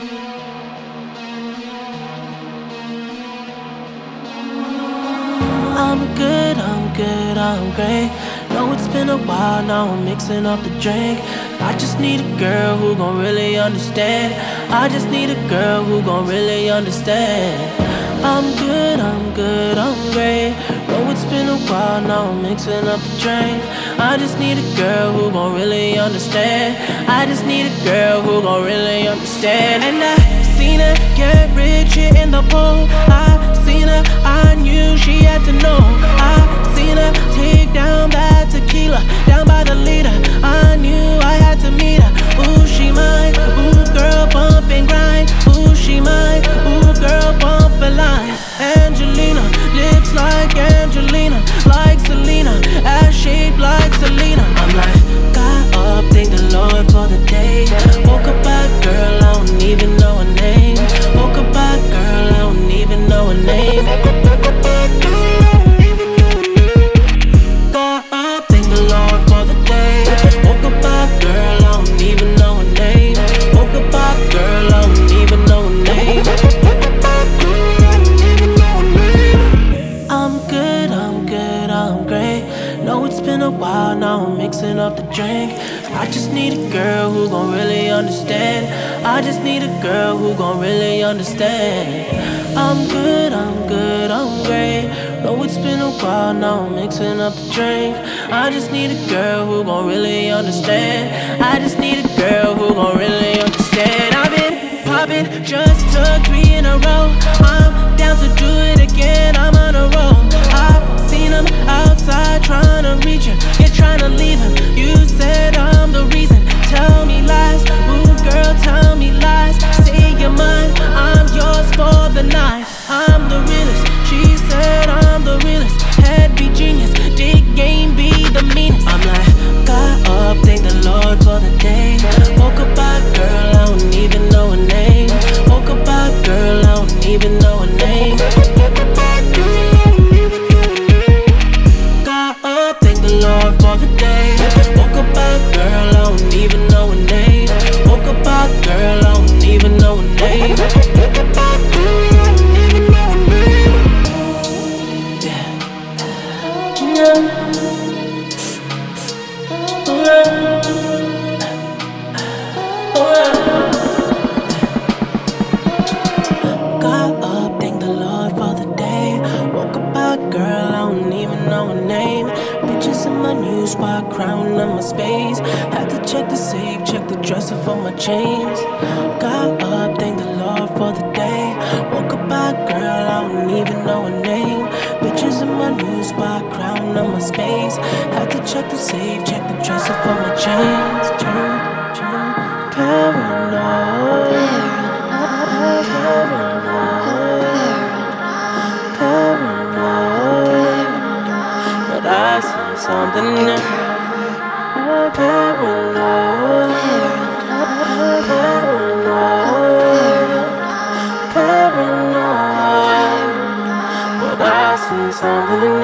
I'm great. Know it's been a while, now I'm mixing up the drink. I just need a girl who gon' really understand. I just need a girl who gon' really understand. I'm great. Know it's been a while, now I'm mixing up the drink. I just need a girl who gon' really understand. I just need a girl who gon' really understand. And I seen her get rich here in the pool. I seen her, I knew she had to know. I seen her take down that tequila, down by the leader. I knew I had to meet her. Ooh, she mine. Ooh, girl, bump and grind. Ooh, she mine. Ooh, girl, bump a line. Angelina, lips like Angelina, like Selena, ass shaped like Selena. I'm like, got up, thank the Lord for the day. Woke up by girl, I don't even know her name. Woke up by girl, I don't even know her name. Got up, thank the Lord for the day. Woke up by girl, I don't even know her name. Woke up by girl, I don't even know her name. I'm great. Know it's been a while, now I'm mixing up the drink. I just need a girl who gon' really understand. I just need a girl who gon' really understand. I'm great. Know it's been a while, now I'm mixing up the drink. I just need a girl who gon' really understand. I just need a girl who gon' really understand. I've been poppin', just took 3 in a row. I'm down to do it again, I'm on a roll. I seen him outside trying to reach him, yeah, trying to leave him. You said I'm the reason, tell me lies. Ooh, girl, tell me lies. Say you're mine, I'm yours for the night. I'm the realest, she said I'm the realest. Head be genius, dick game be the meanest. I'm like, got up, thank the Lord for the day. Woke up by girl, I don't even know her name. Woke up by girl, I don't even know her name. Lord for the day. Woke up by girl, I don't even know her name. Woke up by girl, I don't even know her name. Got up, thank the Lord for the day. Woke up by girl, I don't even know her name. Bitches in my new spot, crowding on my space. Had to check the safe, check the dresser for my chains. Got up, thank the Lord for the day. Woke up by girl, I don't even know her name. Bitches in my new spot, crowding on my space. Had to check the safe, check the dresser for my chains. Paranoid. But I see something new. Paranoid. But I see something new.